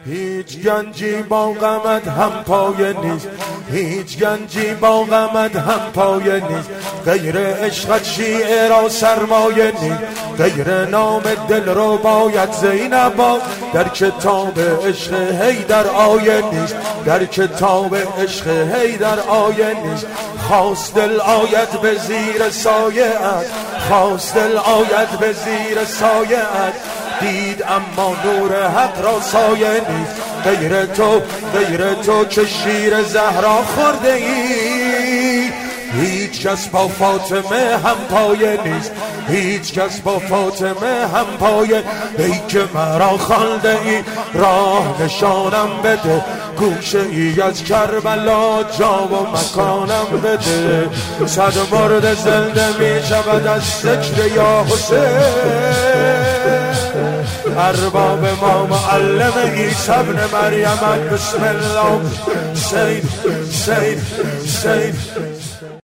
هیچ گنجی با غمت هم پایه نیست، هیچ گنجی با غمت هم پایه نیست، غیر عشقت شیعه را سرمایه نیست، غیر نام دل رو باید زینبا در کتاب عشق حیدر آیه نیست، در کتاب عشق حیدر آیه نیست. خواست دل آید به زیر سایه ات، خواست دل آید به زیر سایه ات، دید اما نور حق را سایه نیست، غیر تو که شیر زهرا خورده ای. هیچ کس با فاطمه هم پایه نیست، هیچ کس با فاطمه هم پایه. ای که مرا خالده ای راه نشانم بده، گوشه ای از کربلا جا و مکانم بده. صد مرد زنده می شود از ذکر یا حسین، ارباب ما معلم عیسی ابن مریم. بسم الله. سید